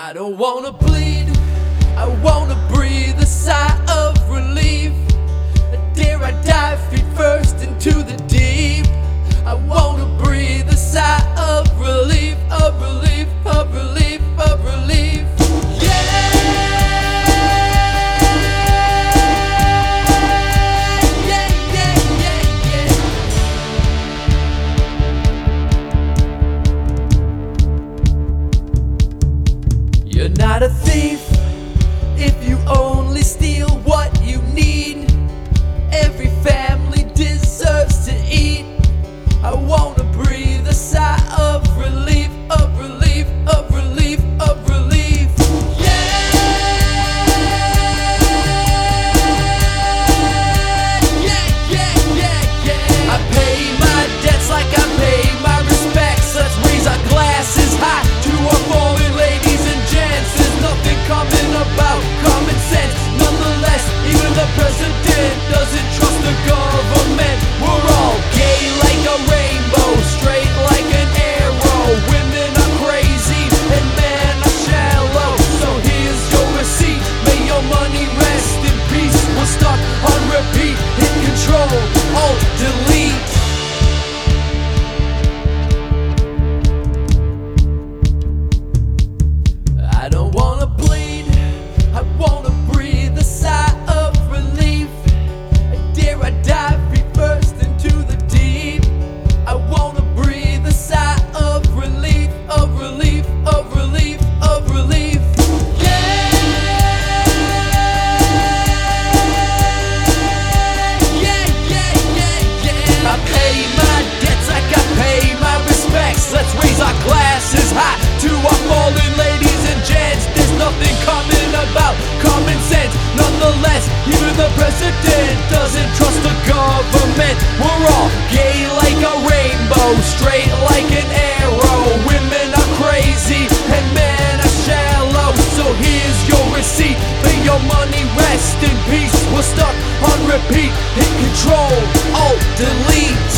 I don't wanna bleed, I wanna breathe a sigh of relief. Dare I dive feet first into the deep? I wanna breathe a sigh of relief, of relief, of relief, of relief. You're not a thief if you only steal what you need. Every family deserves to eat. I wanna breathe a sigh of relief, of relief, of relief, of relief. Yeah, yeah, yeah, yeah, yeah. I pay my debts like I pay my respects. Let's raise our glasses high to our fallen ladies and gents. There's nothing coming about common sense. Nonetheless, even the president doesn't trust the government. We're all gay like a rainbow, straight like an arrow. Women are crazy and men are shallow. So here's your receipt, may your money rest in peace. We're stuck on repeat, hit control, alt, delete. I don't wanna bleed, I wanna breathe a sigh of relief. Dare I dive feet first into the deep? I wanna breathe a sigh of relief, of relief, of relief, of relief. Yeah, yeah, yeah, yeah, yeah. I pay my debts like I pay my respects. Let's raise our glasses high to our fallen ladies and gents. There's nothing coming about common sense. Nonetheless, even the president doesn't trust the government. We're all gay like a rainbow, straight like an arrow. Women are crazy and men are shallow. So here's your receipt, may your money rest in peace. We're stuck on repeat, hit control, alt, delete.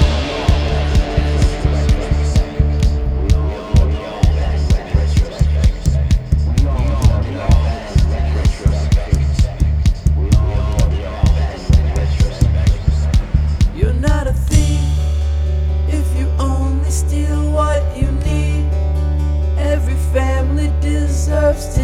You're not a thief if you only steal what you need. Every family deserves to